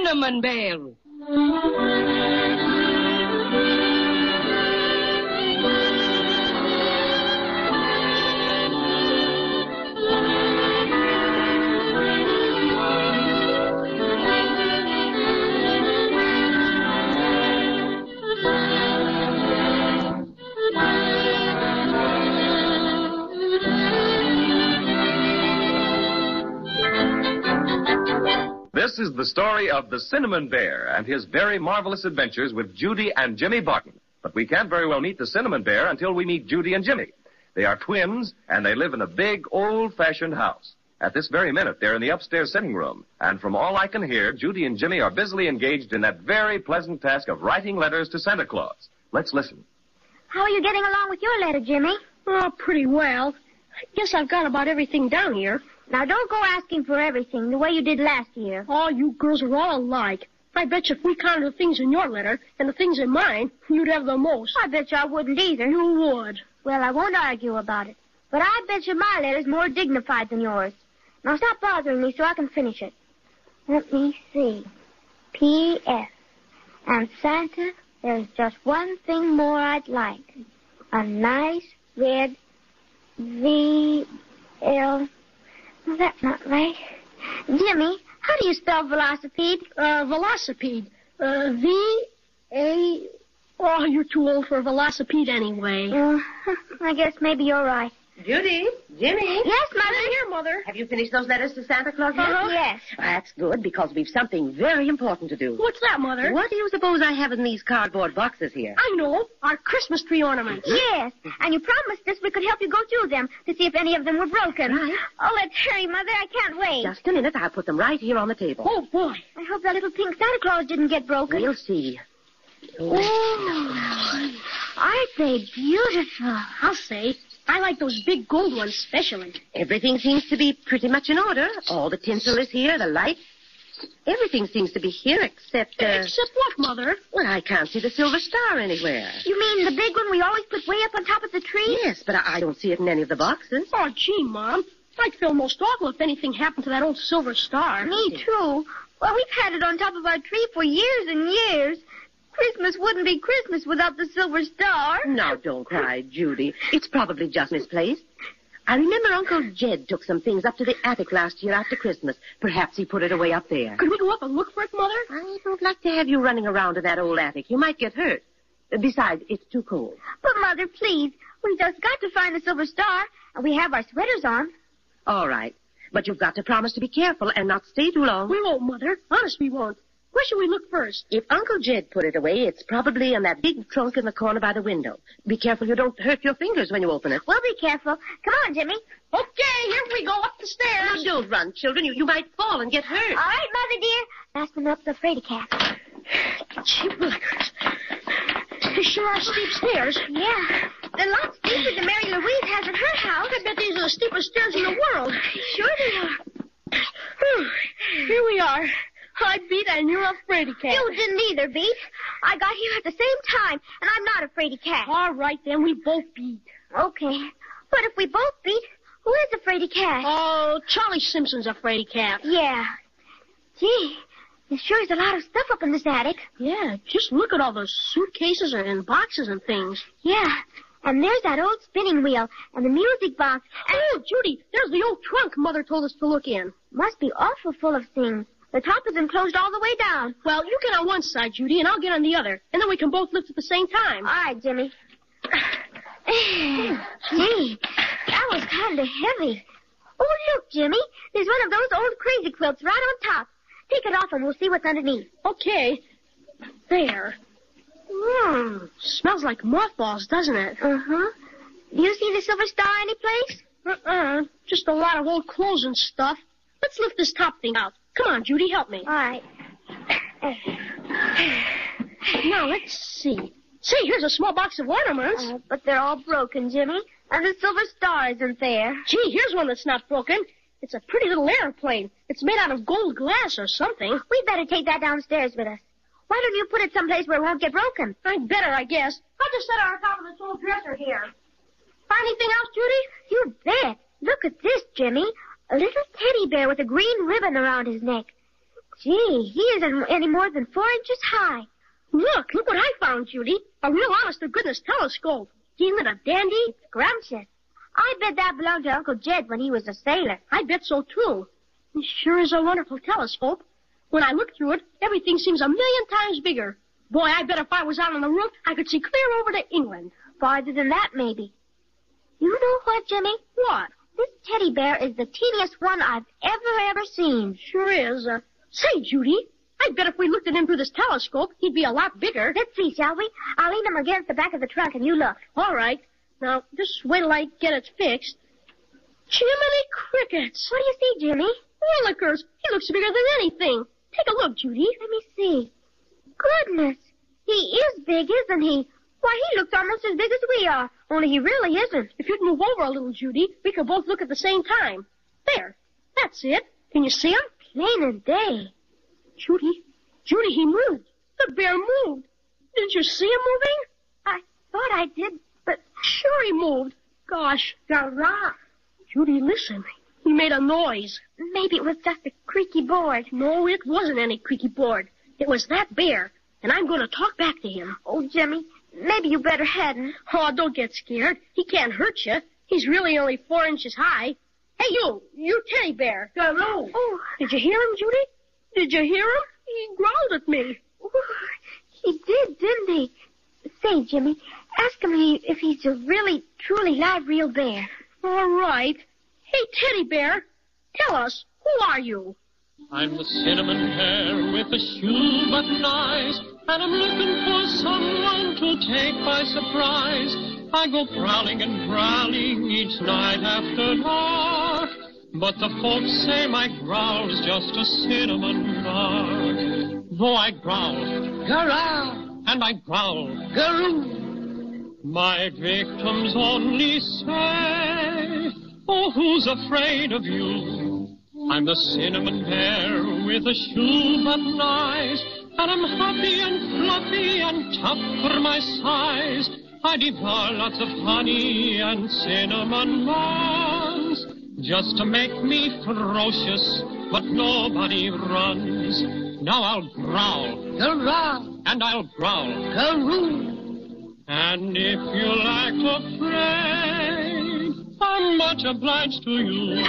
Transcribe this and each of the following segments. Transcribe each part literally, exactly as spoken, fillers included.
Cinnamon Bear. This is the story of the Cinnamon Bear and his very marvelous adventures with Judy and Jimmy Barton. But we can't very well meet the Cinnamon Bear until we meet Judy and Jimmy. They are twins, and they live in a big, old-fashioned house. At this very minute, they're in the upstairs sitting room. And from all I can hear, Judy and Jimmy are busily engaged in that very pleasant task of writing letters to Santa Claus. Let's listen. How are you getting along with your letter, Jimmy? Oh, pretty well. I guess I've got about everything down here. Now, don't go asking for everything the way you did last year. Oh, you girls are all alike. I bet you if we counted the things in your letter and the things in mine, you'd have the most. I bet you I wouldn't either. You would. Well, I won't argue about it. But I bet you my letter's more dignified than yours. Now, stop bothering me so I can finish it. Let me see. P S And Santa, there's just one thing more I'd like. A nice red V L... Well, that's not right. Jimmy, how do you spell velocipede? Uh, velocipede. Uh, V A... Oh, you're too old for a velocipede anyway. Uh, I guess maybe you're right. Judy, Jimmy. Yes, Mother. I'm here, Mother. Have you finished those letters to Santa Claus yet? Uh-huh. Yes. That's good, because we've something very important to do. What's that, Mother? What do you suppose I have in these cardboard boxes here? I know. Our Christmas tree ornaments. Yes, and you promised us we could help you go through them to see if any of them were broken. Right. Oh, let's hurry, Mother. I can't wait. Just a minute. I'll put them right here on the table. Oh, boy. I hope that little pink Santa Claus didn't get broken. We'll see. Oh, aren't they beautiful? I'll say. I like those big gold ones especially. Everything seems to be pretty much in order. All the tinsel is here, the lights. Everything seems to be here except... Uh... Except what, Mother? Well, I can't see the silver star anywhere. You mean the big one we always put way up on top of the tree? Yes, but I I don't see it in any of the boxes. Oh, gee, Mom. I'd feel most awful if anything happened to that old silver star. Me, too. Well, we've had it on top of our tree for years and years. Christmas wouldn't be Christmas without the silver star. Now, don't cry, Judy. It's probably just misplaced. I remember Uncle Jed took some things up to the attic last year after Christmas. Perhaps he put it away up there. Could we go up and look for it, Mother? I don't like to have you running around in that old attic. You might get hurt. Besides, it's too cold. But, Mother, please, we just got to find the silver star, and we have our sweaters on. All right. But you've got to promise to be careful and not stay too long. We won't, Mother. Honest, we won't. Where should we look first? If Uncle Jed put it away, it's probably in that big trunk in the corner by the window. Be careful you don't hurt your fingers when you open it. We'll be careful. Come on, Jimmy. Okay, here we go up the stairs. Now, don't run, children. You, you might fall and get hurt. All right, Mother dear. Fasten up the fraidy cat. Gee willikers. They sure are steep stairs. Yeah. They're a lot steeper than Mary Louise has at her house. I bet these are the steepest stairs in the world. Sure they are. Whew. Here we are. I beat and you're a fraidy cat. You didn't either, Beat. I got here at the same time, and I'm not a fraidy cat. All right, then we both beat. Okay. But if we both beat, who is a fraidy cat? Oh, Charlie Simpson's a fraidy cat. Yeah. Gee, there sure is a lot of stuff up in this attic. Yeah, just look at all those suitcases and boxes and things. Yeah. And there's that old spinning wheel and the music box. And... Oh, Judy, there's the old trunk Mother told us to look in. Must be awful full of things. The top is enclosed all the way down. Well, you get on one side, Judy, and I'll get on the other. And then we can both lift at the same time. All right, Jimmy. Gee, that was kind of heavy. Oh, look, Jimmy. There's one of those old crazy quilts right on top. Take it off and we'll see what's underneath. Okay. There. Mmm. Smells like mothballs, doesn't it? Uh-huh. Do you see the silver star anyplace? Uh-uh. Just a lot of old clothes and stuff. Let's lift this top thing out. Come on, Judy, help me. All right. Now, let's see. Say, here's a small box of ornaments. Uh, but they're all broken, Jimmy. And the silver star isn't there. Gee, here's one that's not broken. It's a pretty little airplane. It's made out of gold glass or something. We'd better take that downstairs with us. Why don't you put it someplace where it won't get broken? I'd better, I guess. I'll just set it on top of this old dresser here. Find anything else, Judy? You bet. Look at this, Jimmy. A little teddy bear with a green ribbon around his neck. Gee, he isn't any more than four inches high. Look, look what I found, Judy. A real honest-to-goodness telescope. Isn't it a dandy? It's scrumptious. I bet that belonged to Uncle Jed when he was a sailor. I bet so, too. It sure is a wonderful telescope. When I look through it, everything seems a million times bigger. Boy, I bet if I was out on the roof, I could see clear over to England. Farther than that, maybe. You know what, Jimmy? What? This teddy bear is the teeniest one I've ever, ever seen. Sure is. Uh, say, Judy, I bet if we looked at him through this telescope, he'd be a lot bigger. Let's see, shall we? I'll lean him against the back of the trunk and you look. All right. Now, just wait till I get it fixed. Jiminy crickets. What do you see, Jimmy? Willikers. He looks bigger than anything. Take a look, Judy. Let me see. Goodness. He is big, isn't he? Why, he looks almost as big as we are, only he really isn't. If you'd move over a little, Judy, we could both look at the same time. There. That's it. Can you see him? Plain as day. Judy. Judy, he moved. The bear moved. Did you see him moving? I thought I did, but... Sure he moved. Gosh. Garrah. Judy, listen. He made a noise. Maybe it was just a creaky board. No, it wasn't any creaky board. It was that bear, and I'm going to talk back to him. Oh, Jimmy, maybe you better hadn't. Oh, don't get scared. He can't hurt you. He's really only four inches high. Hey, you, you teddy bear. Hello. Oh, did you hear him, Judy? Did you hear him? He growled at me. Oh, he did, didn't he? Say, Jimmy, ask him if he's a really, truly live, real bear. All right. Hey, teddy bear, tell us, who are you? I'm the cinnamon bear with the shoe button eyes, and I'm looking for someone to take by surprise. I go prowling and prowling each night after dark, but the folks say my growl's just a cinnamon bark. Though I growl, Garrah, and I growl, garoo, my victims only say, oh, who's afraid of you? I'm the cinnamon bear with the shoe button eyes, and I'm happy and fluffy and tough for my size. I devour lots of honey and cinnamon buns, just to make me ferocious, but nobody runs. Now I'll growl, garrah, and I'll growl, garoo. and if you like to pray, I'm much obliged to you.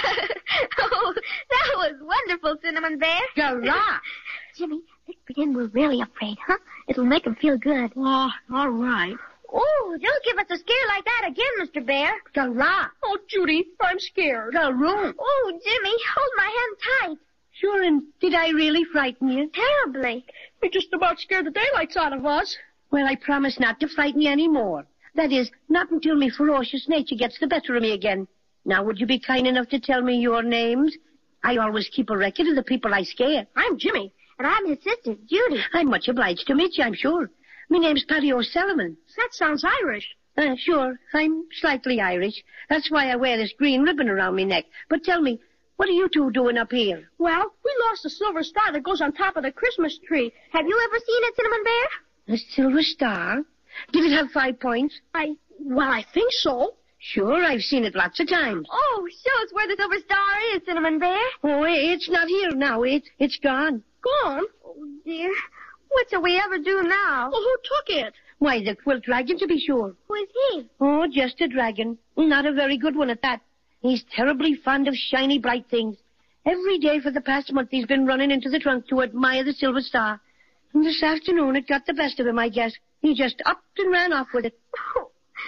Oh, that was wonderful, Cinnamon Bear. Garrah. Jimmy, let's pretend we're really afraid, huh? It'll make him feel good. Oh, all right. Oh, don't give us a scare like that again, Mister Bear. Garrah. Oh, Judy, I'm scared. Garoo. Oh, Jimmy, hold my hand tight. Sure, and did I really frighten you? Terribly. You just about scared the daylights out of us. Well, I promise not to frighten you any more. That is, not until me ferocious nature gets the better of me again. Now, would you be kind enough to tell me your names? I always keep a record of the people I scare. I'm Jimmy. And I'm his sister, Judy. I'm much obliged to meet you, I'm sure. My name's Paddy O'Sullivan. That sounds Irish. Uh, sure, I'm slightly Irish. That's why I wear this green ribbon around me neck. But tell me, what are you two doing up here? Well, we lost the silver star that goes on top of the Christmas tree. Have you ever seen it, Cinnamon Bear? A silver star? Did it have five points? I, well, I think so. Sure, I've seen it lots of times. Oh, show us where the silver star is, Cinnamon Bear. Oh, it's not here now. It, it's gone. Gone? Oh, dear. What shall we ever do now? Well, who took it? Why, the quilt dragon, to be sure. Who is he? Oh, just a dragon. Not a very good one at that. He's terribly fond of shiny, bright things. Every day for the past month he's been running into the trunk to admire the silver star. And this afternoon it got the best of him, I guess. He just upped and ran off with it. Oh,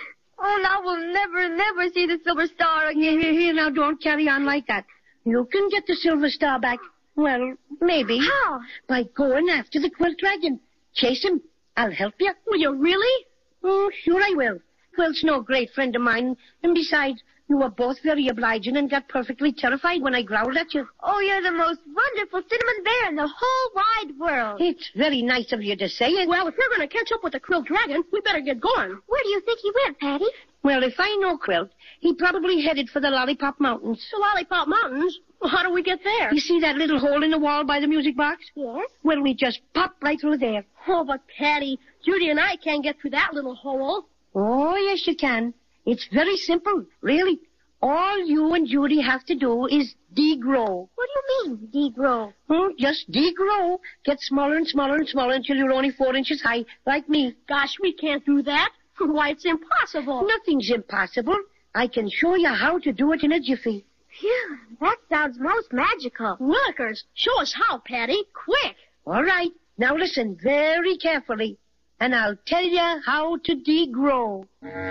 oh now we'll never, never see the silver star again. Here, here, now don't carry on like that. You can get the silver star back. Well, maybe. How? By going after the quilt dragon. Chase him. I'll help you. Will you really? Oh, sure I will. Quilt's no great friend of mine. And besides, you were both very obliging and got perfectly terrified when I growled at you. Oh, you're the most wonderful Cinnamon Bear in the whole wide world. It's very nice of you to say it. Well, if we're going to catch up with the Quilt Dragon, we better get going. Where do you think he went, Patty? Well, if I know Quilt, he probably headed for the Lollipop Mountains. The Lollipop Mountains? Well, how do we get there? You see that little hole in the wall by the music box? Yes. Well, we just pop right through there. Oh, but Patty, Judy and I can't get through that little hole. Oh, yes, you can. It's very simple, really. All you and Judy have to do is degrow. What do you mean, degrow? Oh, just degrow. Get smaller and smaller and smaller until you're only four inches high, like me. Gosh, we can't do that. Why, it's impossible. Nothing's impossible. I can show you how to do it in a jiffy. Phew, that sounds most magical. Willikers, show us how, Patty. Quick. All right. Now listen very carefully, and I'll tell you how to degrow.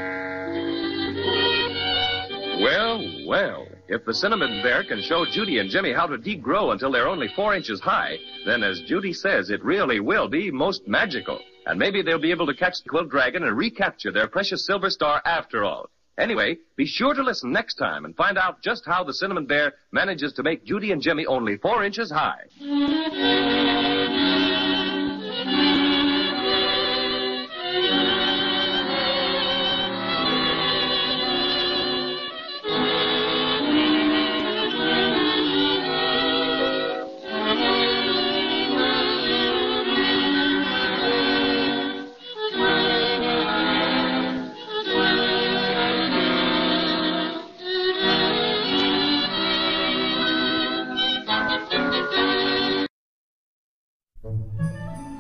Well, well, if the Cinnamon Bear can show Judy and Jimmy how to degrow until they're only four inches high, then as Judy says, it really will be most magical. And maybe they'll be able to catch the Quilt Dragon and recapture their precious silver star after all. Anyway, be sure to listen next time and find out just how the Cinnamon Bear manages to make Judy and Jimmy only four inches high.